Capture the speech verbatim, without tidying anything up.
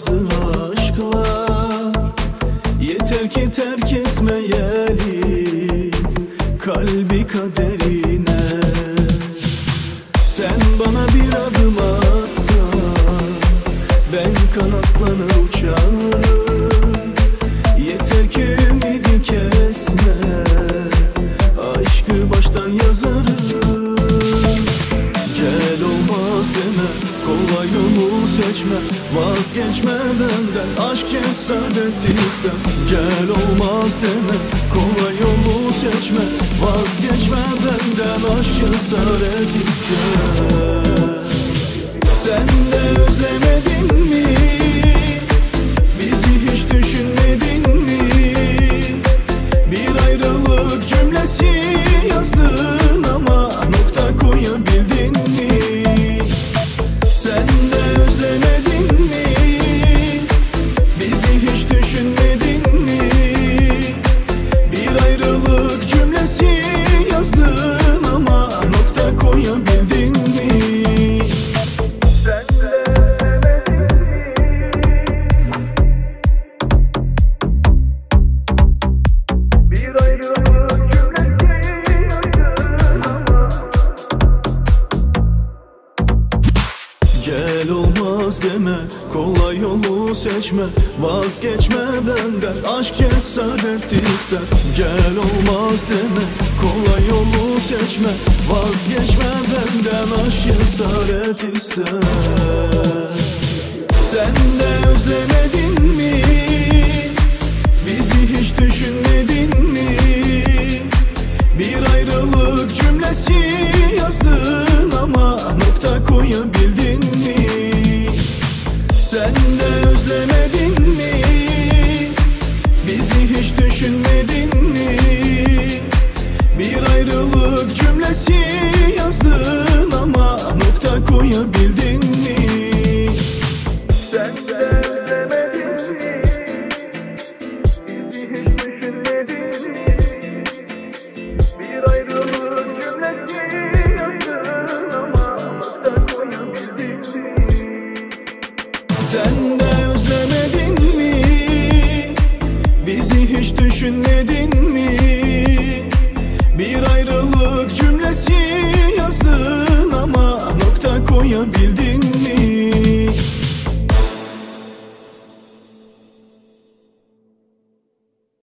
bazı aşklar. Yeter ki terk etmeyelim kalbi kaderine. Sen bana bir adım atsan ben kanatlanır uçarım. Yeter ki ümidi kesme, aşkı baştan yazarım. Gel olmaz deme, kolay yolu seçme, vazgeçme benden, aşk cesaret ister. Gel olmaz deme, kolay yolu seçme, vazgeçme benden, aşk cesaret ister. Sen de özlemedin mi? Bizi hiç düşünmedin mi? Bir ayrılık cümlesi yazdın ama nokta koyabildin mi? Sen de özlemedin mi? Bizi hiç düşünmedin mi? Bir ayrılık cümlesi yazdın ama nokta koyabildin mi? Gel olmaz deme, kolay yolu seçme, vazgeçme benden, aşk cesaret ister. Gel olmaz deme, kolay yolu seçme, vazgeçme benden, aşk cesaret ister. Sen de özlemedin mi? Bizi hiç düşünmedin mi? Bir ayrılık cümlesi yazdın ama nokta koyabildin mi? Sen de özlemedin mi? Bizi hiç düşünmedin mi? Bir ayrılık cümlesi yazdın ama nokta koyabildin mi? Sen de özlemedin mi? Bizi hiç düşünmedin mi? Bir ayrılık cümlesi yazdın ama nokta koyabildin mi? Sen de özlemedin mi? Bizi hiç düşünmedin mi?